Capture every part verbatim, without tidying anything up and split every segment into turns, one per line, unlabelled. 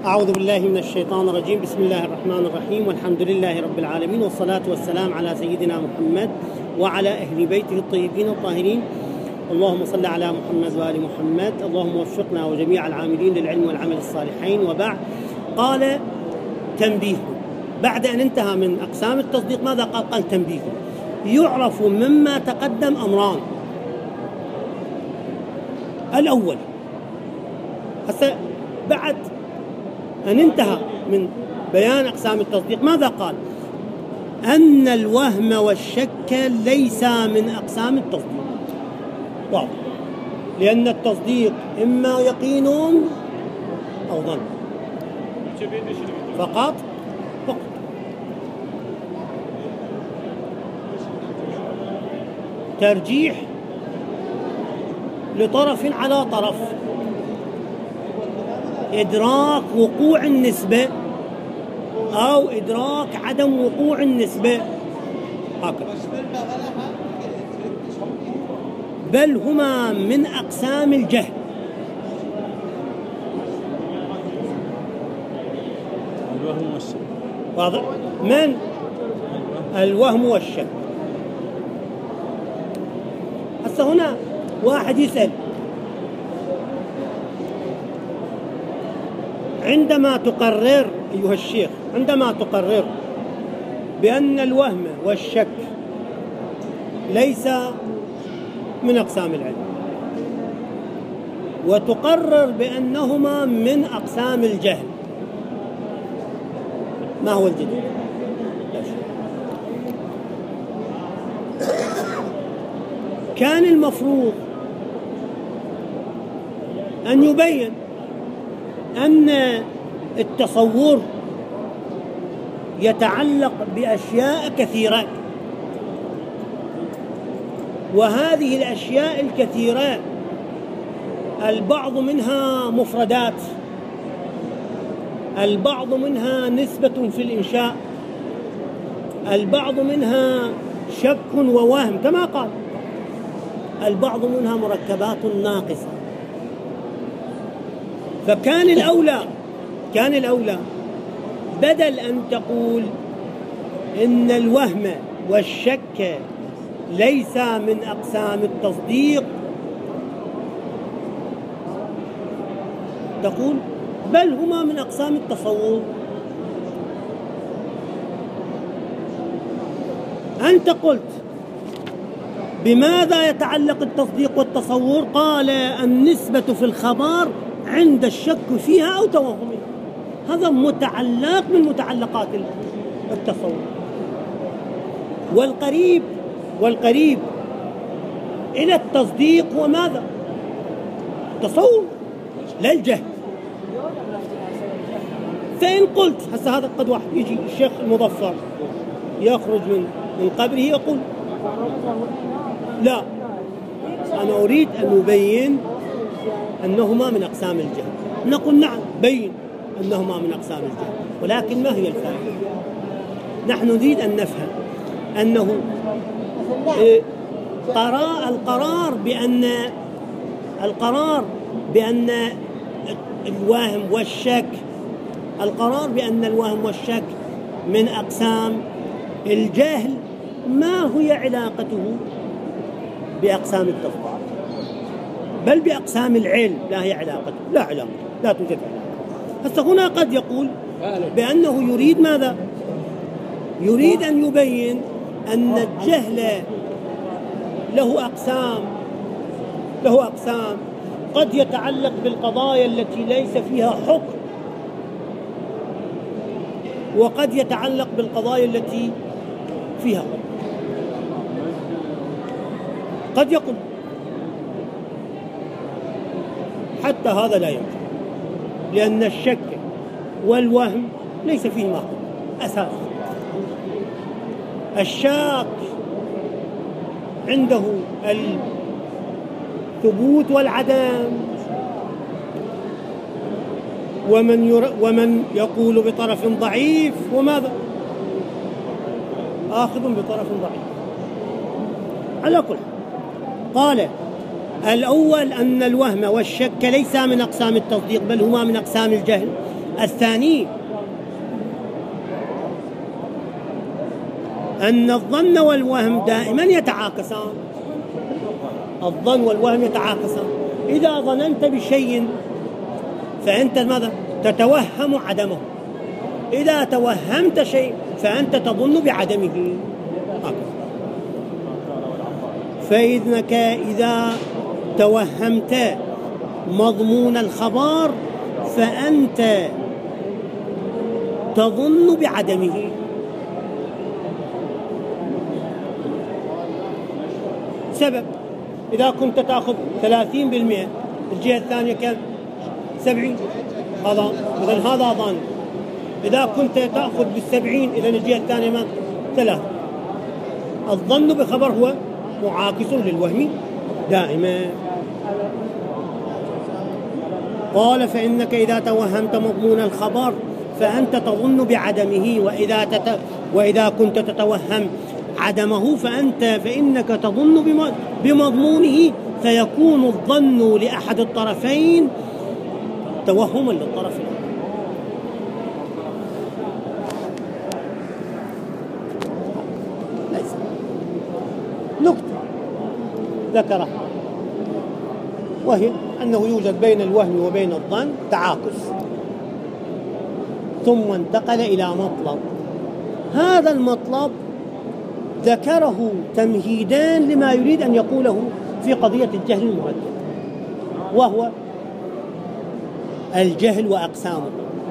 أعوذ بالله من الشيطان الرجيم. بسم الله الرحمن الرحيم، والحمد لله رب العالمين، والصلاة والسلام على سيدنا محمد وعلى أهل بيته الطيبين الطاهرين. اللهم صل على محمد وآل محمد. اللهم وفقنا وجميع العاملين للعلم والعمل الصالحين. وبعد، قال تنبيه بعد أن انتهى من أقسام التصديق. ماذا قال؟ قال تنبيه يعرف مما تقدم أمران. الأول، هسه بعد أن انتهى من بيان أقسام التصديق ماذا قال؟ أن الوهم والشك ليس من أقسام التصديق. واضح، لأن التصديق إما يقين أو ظن فقط فقط. ترجيح لطرف على طرف، إدراك وقوع النسبة أو إدراك عدم وقوع النسبة، هكذا. بل هما من أقسام الجهل.
الوهم والشك.
واضح؟ من الوهم والشك. هسه هنا واحد يسأل، عندما تقرر أيها الشيخ، عندما تقرر بأن الوهم والشك ليس من أقسام العلم، وتقرر بأنهما من أقسام الجهل، ما هو الجديد؟ كان المفروض أن يبين أن التصور يتعلق بأشياء كثيرة، وهذه الأشياء الكثيرة البعض منها مفردات، البعض منها نسبة في الإنشاء، البعض منها شك ووهم كما قال، البعض منها مركبات ناقصة. فكان الأولى كان الأولى بدل أن تقول إن الوهم والشك ليس من أقسام التصديق، تقول بل هما من أقسام التصور. أنت قلت بماذا يتعلق التصديق والتصور؟ قال النسبة في الخبر عند الشك فيها أو توهمها. هذا متعلق من متعلقات التصور. والقريب والقريب إلى التصديق هو ماذا؟ التصور لا الجهل. فإن قلت هسه هذا قد واحد يجي الشيخ المظفر يخرج من من قبره يقول لا، أنا أريد أن أبين أنهما من أقسام الجهل. نقول نعم، بين أنهما من أقسام الجهل، ولكن ما هي الفائدة؟ نحن نريد أن نفهم أنه القرار بأن القرار بأن الوهم والشك القرار بأن الوهم والشك من أقسام الجهل ما هي علاقته بأقسام التصديق؟ بل بأقسام العلم لا هي علاقته، لا علاقة، لا توجد علاقة. هسه هنا قد يقول بأنه يريد ماذا؟ يريد أن يبين أن الجهل له أقسام له أقسام قد يتعلق بالقضايا التي ليس فيها حكم، وقد يتعلق بالقضايا التي فيها حكم. قد يقول حتى هذا لا يمكن، لأن الشك والوهم ليس فيهما حكم أساس. الشاك عنده الثبوت والعدم، ومن ير... ومن يقول بطرف ضعيف وماذا؟ آخذ بطرف ضعيف. على كل قال الأول أن الوهم والشك ليس من أقسام التصديق، بل هما من أقسام الجهل. الثاني أن الظن والوهم دائما يتعاكسان. الظن والوهم يتعاكسان. إذا ظننت بشيء فأنت ماذا؟ تتوهم عدمه. إذا توهمت شيء فأنت تظن بعدمه. فإنك إذا توهمت مضمون الخبر فأنت تظن بعدمه. سبب إذا كنت تأخذ ثلاثين بالمئة الجهة الثانية كم؟ سبعين. هذا مثلا هذا ظن. إذا كنت تأخذ بالسبعين إذا الجهة الثانية ما ثلاثة. الظن بخبر هو معاكس للوهم دائما. قال فإنك إذا توهمت مضمون الخبر فأنت تظن بعدمه، وإذا تت... وإذا كنت تتوهم عدمه فأنت فإنك تظن بم... بمضمونه، فيكون الظن لأحد الطرفين توهما للطرف الآخر. ليس نكتة ذكرها، وهي أنه يوجد بين الوهم وبين الظن تعاكس، ثم انتقل إلى مطلب. هذا المطلب ذكره تمهيدان لما يريد أن يقوله في قضية الجهل المردد، وهو الجهل وأقسامه.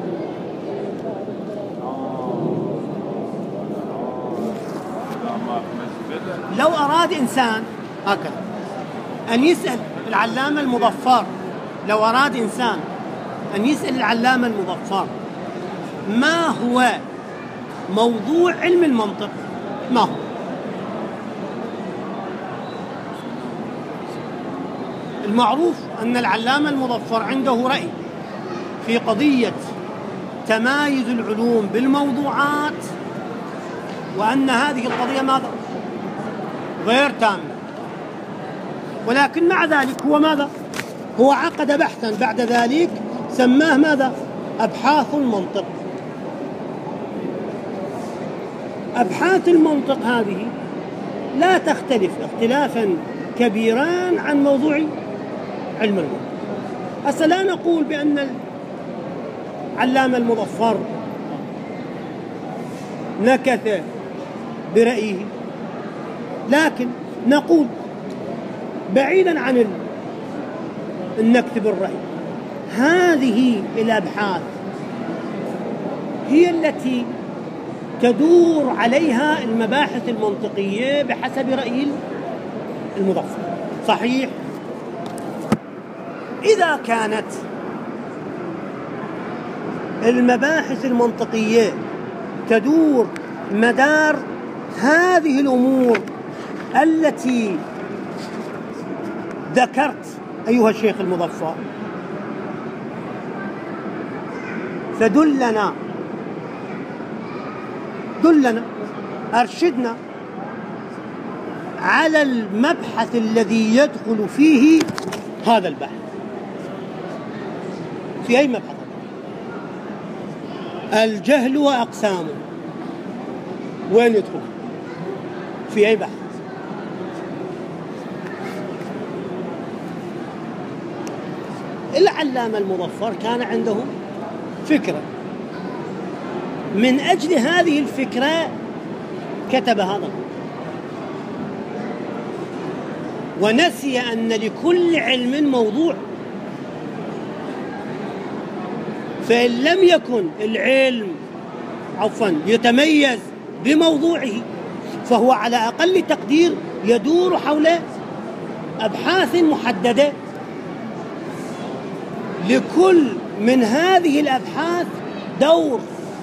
لو أراد إنسان هكذا أن يسأل العلامة المظفر، لو أراد إنسان أن يسأل العلامة المظفر ما هو موضوع علم المنطق، ما هو؟ المعروف أن العلامة المظفر عنده رأي في قضية تمايز العلوم بالموضوعات، وأن هذه القضية ماذا؟ غير تامة. ولكن مع ذلك هو ماذا؟ هو عقد بحثا بعد ذلك سماه ماذا؟ أبحاث المنطق. أبحاث المنطق هذه لا تختلف اختلافا كبيرا عن موضوع علم المنطق. هسه لا نقول بأن العلامة المظفر نكث برأيه، لكن نقول بعيدا عن النكث بالرأي، هذه الأبحاث هي التي تدور عليها المباحث المنطقية بحسب رأي المظفر. صحيح؟ إذا كانت المباحث المنطقية تدور مدار هذه الأمور التي ذكرت أيها الشيخ المظفر، فدلنا دلنا أرشدنا على المبحث الذي يدخل فيه هذا البحث. في أي مبحث؟ الجهل وأقسامه. وين يدخل؟ في أي بحث؟ العلامة المظفر كان عنده فكرة، من أجل هذه الفكرة كتب هذا، ونسي أن لكل علم موضوع، فإن لم يكن العلم عفوا يتميز بموضوعه فهو على أقل تقدير يدور حول أبحاث محددة، لكل من هذه الأبحاث دور،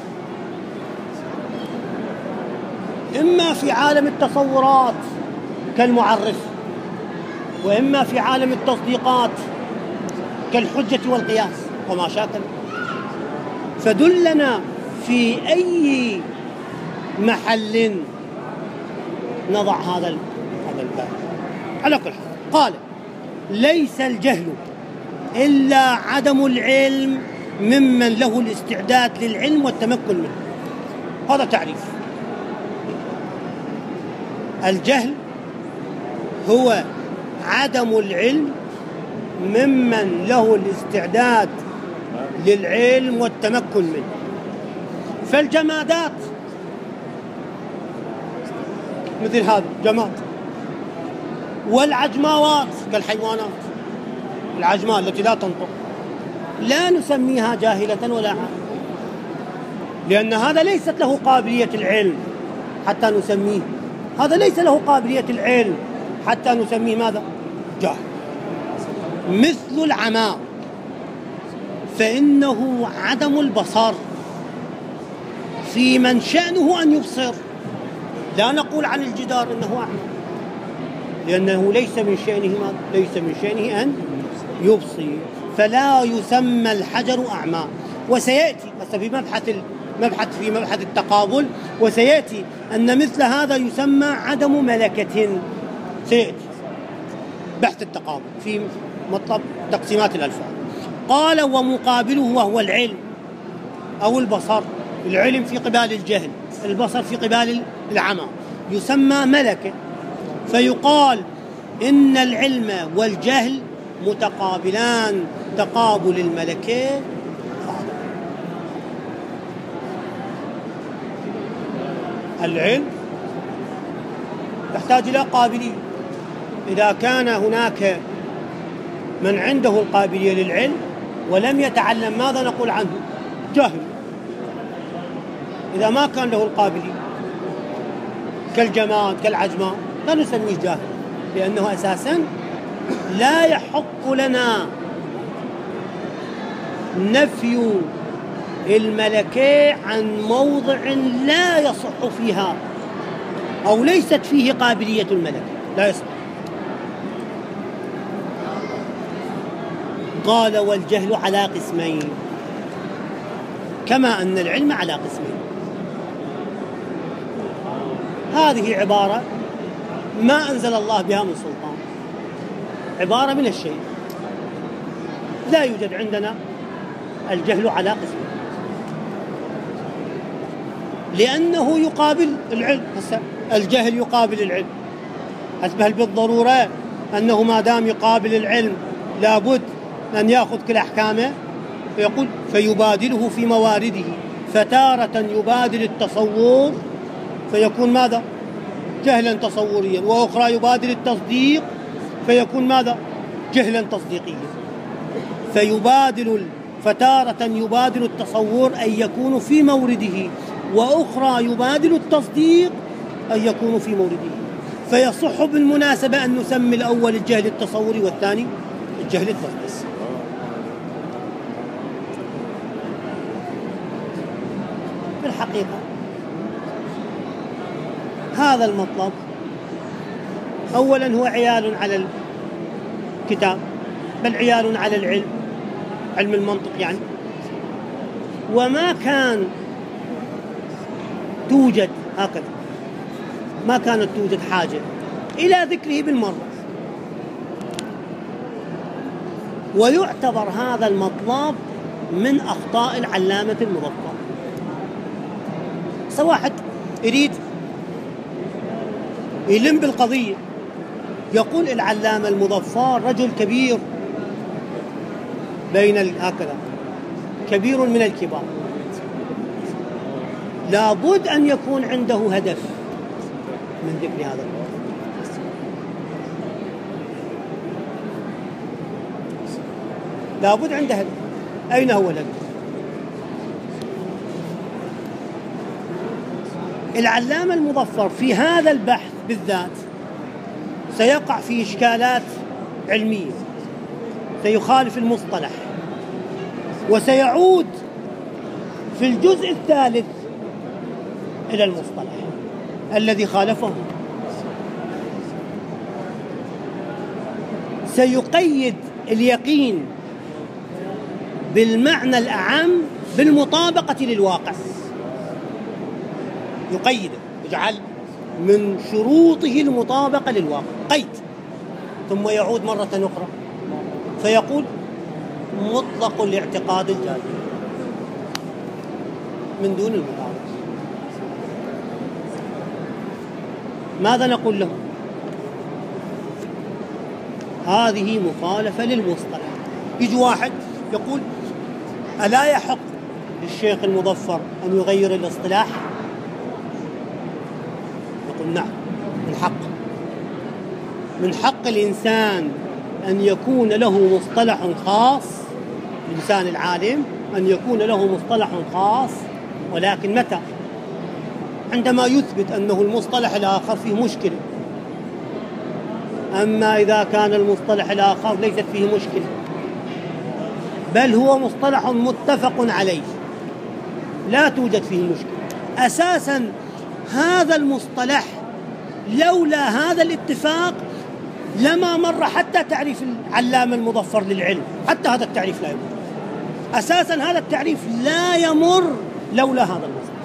إما في عالم التصورات كالمعرف، وإما في عالم التصديقات كالحجة والقياس وما شاكل. فدلنا في أي محل نضع هذا هذا الباب. على كل حال قال: ليس الجهل إلا عدم العلم ممن له الاستعداد للعلم والتمكن منه. هذا تعريف. الجهل هو عدم العلم ممن له الاستعداد للعلم والتمكن منه. فالجمادات مثل هذا جماد، والعجماوات كالحيوانات، العجماء التي لا تنطق لا نسميها جاهلة ولا عالمة، لأن هذا ليست له قابلية العلم حتى نسميه، هذا ليس له قابلية العلم حتى نسميه ماذا؟ جاهل. مثل العمى فإنه عدم البصر في من شأنه أن يبصر. لا نقول عن الجدار إنه أعمى، لأنه ليس من شأنه ليس من شأنه أن يبصر، فلا يسمى الحجر أعمى. وسيأتي في مبحث مبحث في مبحث التقابل، وسيأتي أن مثل هذا يسمى عدم ملكة. سيأتي بحث التقابل في مطلب تقسيمات الألفاظ. قال ومقابله وهو العلم أو البصر. العلم في قبال الجهل، البصر في قبال العمى، يسمى ملكة. فيقال إن العلم والجهل متقابلان تقابل الملكين. العلم يحتاج إلى قابلية. إذا كان هناك من عنده القابلية للعلم ولم يتعلم ماذا نقول عنه؟ جاهل. إذا ما كان له القابلية كالجماد كالعجماء لا نسميه جاهل، لأنه أساساً لا يحق لنا نفي الملكة عن موضع لا يصح فيها أو ليست فيه قابلية الملكة، لا يصح. قال والجهل على قسمين كما أن العلم على قسمين. هذه عبارة ما أنزل الله بها من سلطان، عبارة من الشيء. لا يوجد عندنا الجهل على قسمين، لأنه يقابل العلم. الجهل يقابل العلم، أسبه بالضرورة أنه ما دام يقابل العلم لابد أن يأخذ كل أحكامه، فيقول فيبادله في موارده، فتارة يبادل التصور فيكون ماذا؟ جهلا تصوريا، وأخرى يبادل التصديق فيكون ماذا؟ جهلا تصديقيا. فيبادل فتارة يبادل التصور أن يكون في مورده، وأخرى يبادل التصديق أن يكون في مورده. فيصح بالمناسبة أن نسمي الأول الجهل التصوري والثاني الجهل التصديقي. في الحقيقة هذا المطلب أولا هو عيال على الكتاب، بل عيال على العلم، علم المنطق يعني. وما كان توجد هكذا، ما كانت توجد حاجة إلى ذكره بالمرة. ويعتبر هذا المطلب من أخطاء العلامة المظفر. واحد يريد يلم بالقضية يقول العلامة المظفر رجل كبير بين هكذا، كبير من الكبار، لابد أن يكون عنده هدف من ذكر هذا الموضوع. لابد عنده هدف. أين هو الهدف؟ العلامة المظفر في هذا البحث بالذات سيقع في إشكالات علمية، سيخالف المصطلح، وسيعود في الجزء الثالث إلى المصطلح الذي خالفه. سيقيد اليقين بالمعنى الأعم بالمطابقة للواقع، يقيده، يجعل من شروطه المطابقة للواقع، قيد. ثم يعود مرة أخرى فيقول مطلق الاعتقاد الجازم. من دون المطابقة. ماذا نقول له؟ هذه مخالفة للمصطلح. يجي واحد يقول ألا يحق للشيخ المظفر أن يغير الاصطلاح؟ يقول نعم، من حق من حق الإنسان أن يكون له مصطلح خاص، الإنسان العالم أن يكون له مصطلح خاص، ولكن متى؟ عندما يثبت أنه المصطلح الآخر فيه مشكلة. أما إذا كان المصطلح الآخر ليست فيه مشكلة، بل هو مصطلح متفق عليه، لا توجد فيه مشكلة أساساً. هذا المصطلح لولا هذا الاتفاق لما مر حتى تعريف العلامة المظفر للعلم، حتى هذا التعريف لا يمر أساساً. هذا التعريف لا يمر لولا هذا المصطلح،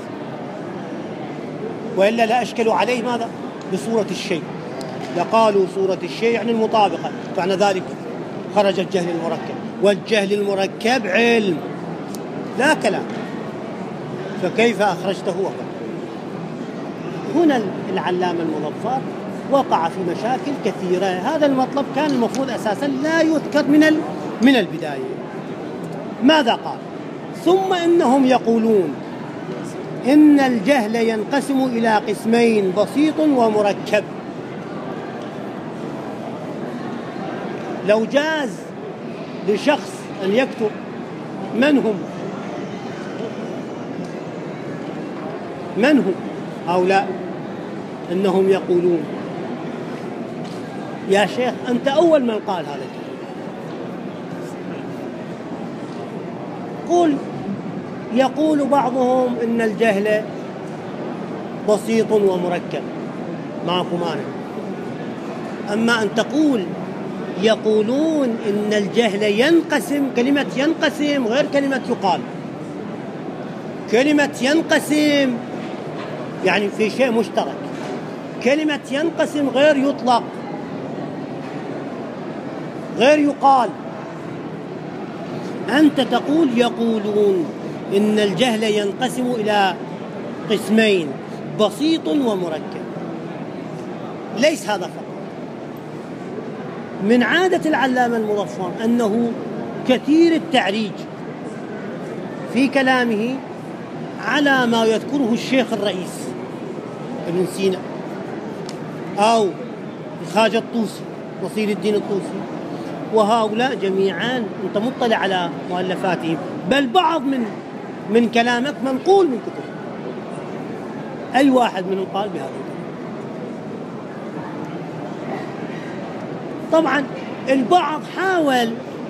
وإلا لا أشكلوا عليه ماذا؟ بصورة الشيء، لقالوا صورة الشيء يعني المطابقة، فعن ذلك خرج الجهل المركب، والجهل المركب علم لا كلام، فكيف أخرجته وقع؟ هنا العلامة المظفر وقع في مشاكل كثيرة. هذا المطلب كان المفروض أساسا لا يذكر من من البداية. ماذا قال؟ ثم إنهم يقولون إن الجهل ينقسم إلى قسمين، بسيط ومركب. لو جاز لشخص أن يكتب من هم من هم هؤلاء، إنهم يقولون يا شيخ أنت أول من قال هذا الكلام، قل يقول بعضهم إن الجهل بسيط ومركب، معكم مانع. أما أن تقول يقولون إن الجهل ينقسم، كلمة ينقسم غير كلمة يقال. كلمة ينقسم يعني في شيء مشترك، كلمة ينقسم غير يطلق غير يقال. أنت تقول يقولون إن الجهل ينقسم إلى قسمين، بسيط ومركب. ليس هذا فقط، من عادة العلامة المظفر أنه كثير التعريج في كلامه على ما يذكره الشيخ الرئيس ابن سينا أو الخواجة الطوسي نصير الدين الطوسي، وهؤلاء جميعا أنت مطلع على مؤلفاتهم، بل بعض من من كلامك منقول من كتب. أي واحد منهم قال بهذا الكلام؟ طبعا البعض حاول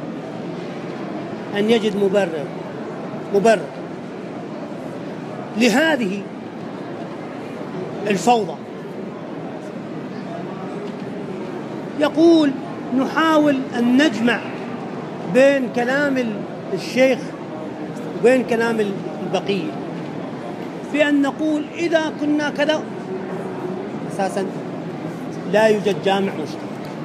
أن يجد مبرر مبرر لهذه الفوضى. يقول نحاول أن نجمع بين كلام الشيخ وبين كلام البقية في أن نقول إذا كنا كذا. أساسا لا يوجد جامع مشترك،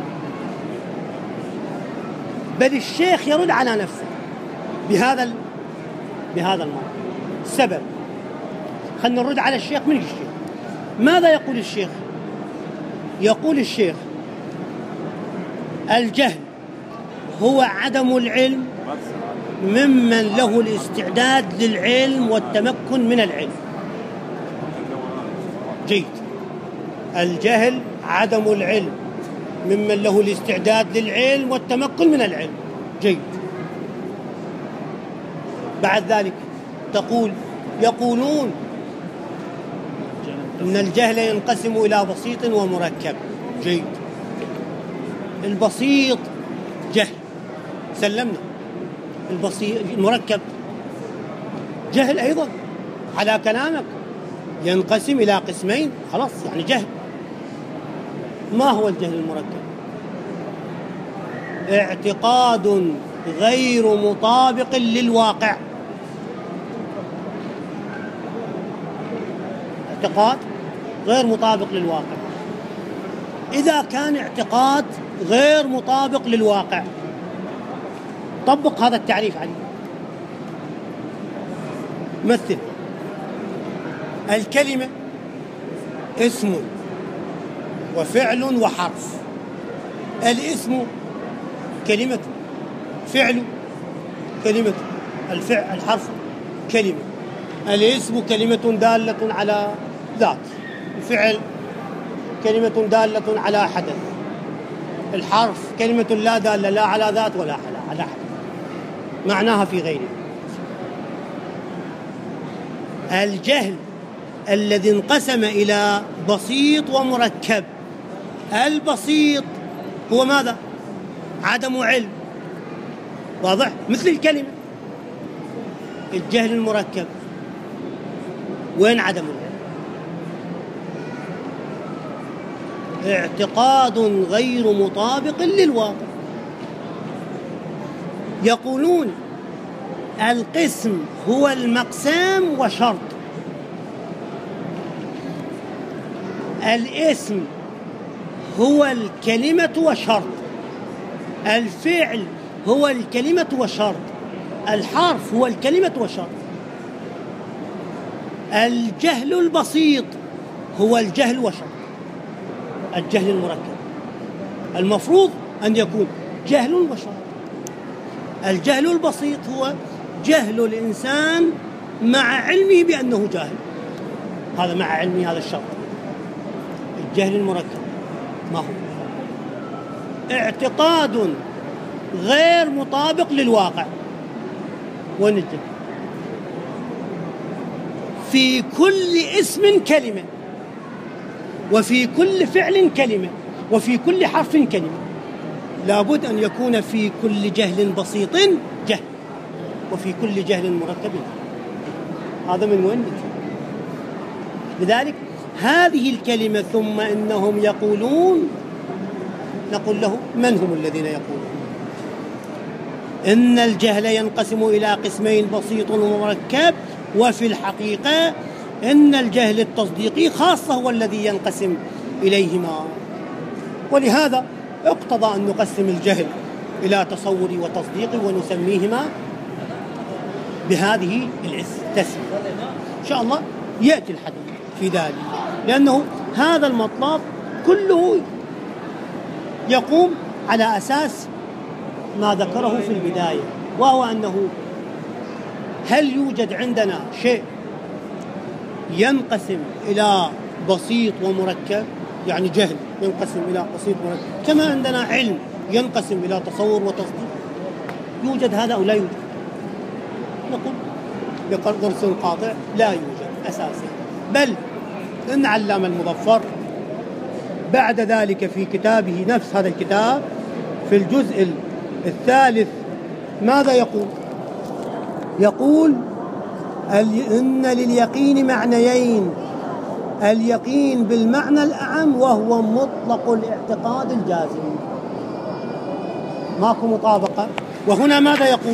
بل الشيخ يرد على نفسه بهذا بهذا الموضوع. السبب، خلنا نرد على الشيخ. من الشيخ ماذا يقول الشيخ؟ يقول الشيخ الجهل هو عدم العلم ممن له الاستعداد للعلم والتمكن من العلم. جيد. الجهل عدم العلم ممن له الاستعداد للعلم والتمكن من العلم. جيد. بعد ذلك تقول يقولون إن الجهل ينقسم إلى بسيط ومركب. جيد. البسيط جهل، سلمنا. البسيط المركب جهل أيضا على كلامك، ينقسم إلى قسمين، خلاص يعني جهل. ما هو الجهل المركب؟ اعتقاد غير مطابق للواقع. اعتقاد غير مطابق للواقع. إذا كان اعتقاد غير مطابق للواقع طبق هذا التعريف عليه. مثل الكلمة اسم وفعل وحرف. الاسم كلمة، فعل كلمة، الفعل الحرف كلمة. الاسم كلمة دالة على ذات، الفعل كلمة دالة على حدث، الحرف كلمة لا دالة لا على ذات ولا على حدث، معناها في غيره. الجهل الذي انقسم إلى بسيط ومركب. البسيط هو ماذا؟ عدم علم، واضح؟ مثل الكلمة. الجهل المركب وين عدم العلم؟ اعتقاد غير مطابق للواقع. يقولون القسم هو المقسام وشرط. الاسم هو الكلمة وشرط، الفعل هو الكلمة وشرط، الحرف هو الكلمة وشرط. الجهل البسيط هو الجهل وشرط. الجهل المركب المفروض أن يكون جهل وشرط. الجهل البسيط هو جهل الإنسان مع علمه بأنه جاهل، هذا مع علمه هذا الشرط. الجهل المركب ما هو؟ اعتقاد غير مطابق للواقع. وين الجهل؟ في كل اسم كلمة، وفي كل فعل كلمة، وفي كل حرف كلمة. لابد أن يكون في كل جهل بسيط جهل، وفي كل جهل مركب. هذا من وين يجي؟ لذلك هذه الكلمة ثم إنهم يقولون، نقول له من هم الذين يقولون إن الجهل ينقسم إلى قسمين بسيط ومركب، وفي الحقيقة إن الجهل التصديقي خاصة هو الذي ينقسم إليهما. ولهذا اقتضى أن نقسم الجهل إلى تصوري وتصديقي ونسميهما بهذه التسمية. إن شاء الله يأتي الحديث في ذلك، لأنه هذا المطلب كله يقوم على أساس ما ذكره في البداية، وهو أنه هل يوجد عندنا شيء ينقسم إلى بسيط ومركب، يعني جهل ينقسم إلى بسيط ومركب، كما عندنا علم ينقسم إلى تصور وتصديق؟ يوجد هذا أو لا يوجد؟ نقول بقرص قاطع لا يوجد أساسا. بل إن علام المظفر بعد ذلك في كتابه نفس هذا الكتاب في الجزء الثالث ماذا يقول؟ يقول إن لليقين معنيين، اليقين بالمعنى الأعم وهو مطلق الاعتقاد الجازم. ماكو مطابقة. وهنا ماذا يقول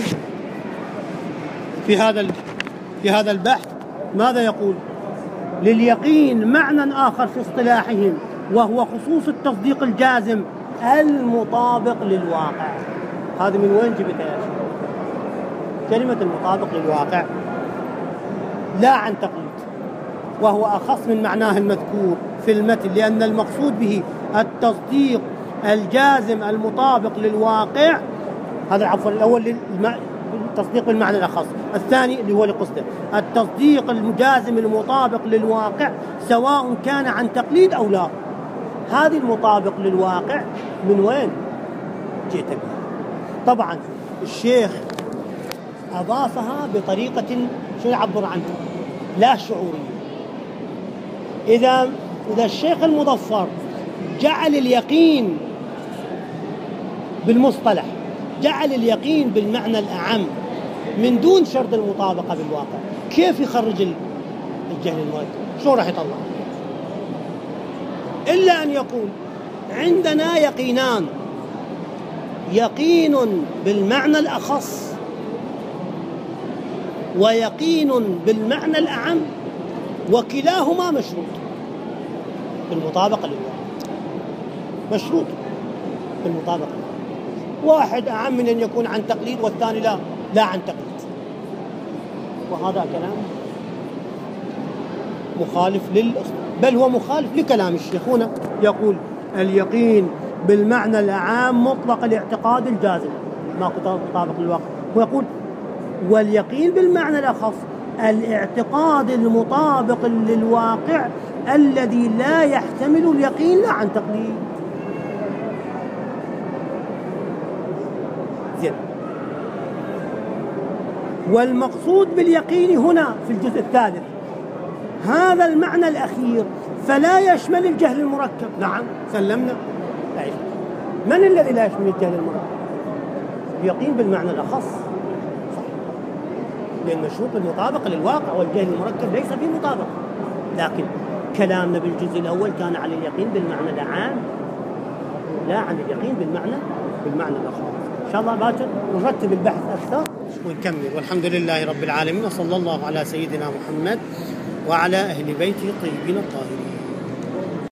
في هذا في هذا البحث؟ ماذا يقول؟ لليقين معنى آخر في اصطلاحهم وهو خصوص التصديق الجازم المطابق للواقع. هذه من وين جبتها يا شيخ؟ كلمة المطابق للواقع لا عن تقليد، وهو أخص من معناه المذكور في المتن، لأن المقصود به التصديق الجازم المطابق للواقع. هذا عفوا الأول التصديق بالمعنى الأخص، الثاني اللي هو لقصده التصديق الجازم المطابق للواقع سواء كان عن تقليد أو لا. هذه المطابق للواقع من وين جئت بها؟ طبعا الشيخ أضافها بطريقة شو يعبر عنها لا شعورية. إذا إذا الشيخ المظفر جعل اليقين بالمصطلح، جعل اليقين بالمعنى الأعم من دون شرط المطابقة بالواقع، كيف يخرج الجهل المركب؟ شو راح يطلع؟ إلا أن يقول عندنا يقينان، يقين بالمعنى الأخص ويقين بالمعنى الأعم، وكلاهما مشروط بالمطابقة للواقع، مشروط بالمطابقة. واحد أعم من أن يكون عن تقليد والثاني لا لا عن تقليد، وهذا كلام مخالف لل بل هو مخالف لكلام الشيخ. هنا يقول اليقين بالمعنى العام مطلق الاعتقاد الجازم، ما مطابق للواقع. ويقول واليقين بالمعنى الأخص الاعتقاد المطابق للواقع الذي لا يحتمل اليقين لا عن تقليد. زين. والمقصود باليقين هنا في الجزء الثالث هذا المعنى الأخير، فلا يشمل الجهل المركب. نعم سلمنا. طيب من الذي لا يشمل الجهل المركب؟ اليقين بالمعنى الأخص، صح، لأن الشروط المطابقة للواقع والجهل المركب ليس فيه مطابقة. لكن كلامنا بالجزء الأول كان على اليقين بالمعنى العام لا عن اليقين بالمعنى بالمعنى الأخص. إن شاء الله باكر نرتب البحث أكثر ونكمل. والحمد لله رب العالمين، وصلى الله على سيدنا محمد وعلى أهل بيته الطيبين الطاهرين.